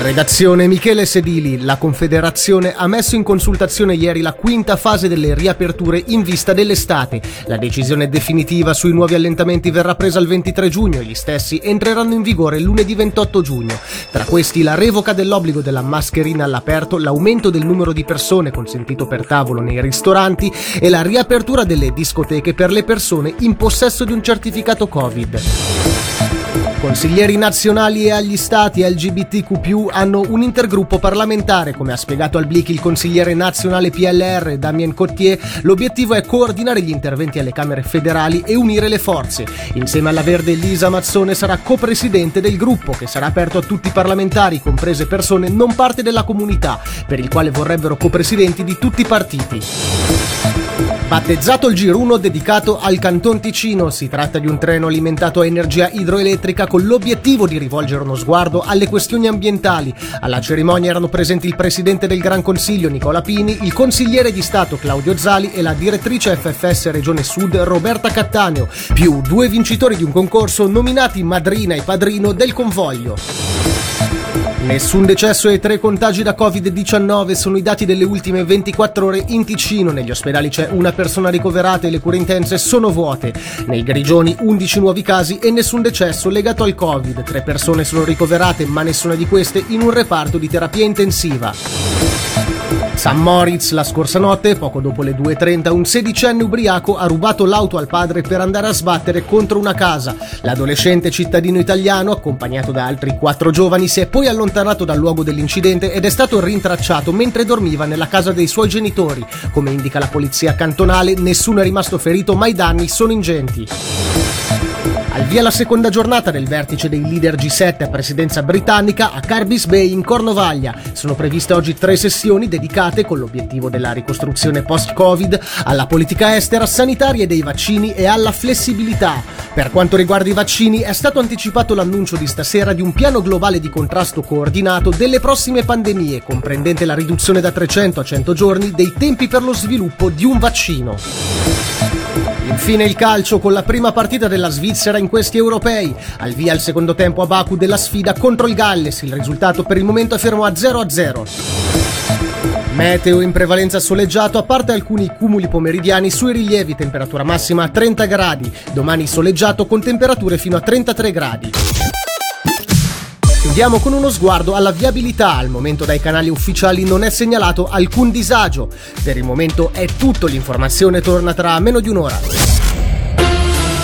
Redazione Michele Sedili. La Confederazione ha messo in consultazione ieri la quinta fase delle riaperture in vista dell'estate. La decisione definitiva sui nuovi allentamenti verrà presa il 23 giugno e gli stessi entreranno in vigore lunedì 28 giugno. Tra questi la revoca dell'obbligo della mascherina all'aperto, l'aumento del numero di persone consentito per tavolo nei ristoranti e la riapertura delle discoteche per le persone in possesso di un certificato Covid. Consiglieri nazionali e agli stati LGBTQ+, hanno un intergruppo parlamentare. Come ha spiegato al Blick il consigliere nazionale PLR Damien Cottier, l'obiettivo è coordinare gli interventi alle Camere federali e unire le forze. Insieme alla Verde, Lisa Mazzone sarà copresidente del gruppo, che sarà aperto a tutti i parlamentari, comprese persone non parte della comunità, per il quale vorrebbero copresidenti di tutti i partiti. Battezzato il Gir 1 dedicato al Canton Ticino, si tratta di un treno alimentato a energia idroelettrica con l'obiettivo di rivolgere uno sguardo alle questioni ambientali. Alla cerimonia erano presenti il presidente del Gran Consiglio Nicola Pini, il consigliere di Stato Claudio Zali e la direttrice FFS Regione Sud Roberta Cattaneo, più 2 vincitori di un concorso nominati madrina e padrino del convoglio. Nessun decesso e 3 contagi da Covid-19 sono i dati delle ultime 24 ore in Ticino. Negli ospedali c'è una persona ricoverata e le cure intense sono vuote. Nei Grigioni 11 nuovi casi e nessun decesso legato al Covid. 3 persone sono ricoverate, ma nessuna di queste in un reparto di terapia intensiva. San Moritz, la scorsa notte, poco dopo le 2:30, un 16enne ubriaco ha rubato l'auto al padre per andare a sbattere contro una casa. L'adolescente cittadino italiano, accompagnato da altri 4 giovani, si è poi allontanato dal luogo dell'incidente ed è stato rintracciato mentre dormiva nella casa dei suoi genitori. Come indica la polizia cantonale, nessuno è rimasto ferito, ma i danni sono ingenti. Al via la seconda giornata del vertice dei leader G7 a presidenza britannica a Carbis Bay in Cornovaglia. Sono previste oggi 3 sessioni dedicate, con l'obiettivo della ricostruzione post-Covid, alla politica estera, sanitaria e dei vaccini e alla flessibilità. Per quanto riguarda i vaccini, è stato anticipato l'annuncio di stasera di un piano globale di contrasto coordinato delle prossime pandemie, comprendente la riduzione da 300 a 100 giorni dei tempi per lo sviluppo di un vaccino. Infine il calcio, con la prima partita della Svizzera in questi europei. Al via il secondo tempo a Baku della sfida contro il Galles. Il risultato per il momento è fermo a 0-0. Meteo in prevalenza soleggiato, a parte alcuni cumuli pomeridiani sui rilievi, temperatura massima a 30 gradi. Domani soleggiato con temperature fino a 33 gradi. Chiudiamo con uno sguardo alla viabilità. Al momento dai canali ufficiali non è segnalato alcun disagio. Per il momento è tutto, l'informazione torna tra meno di un'ora.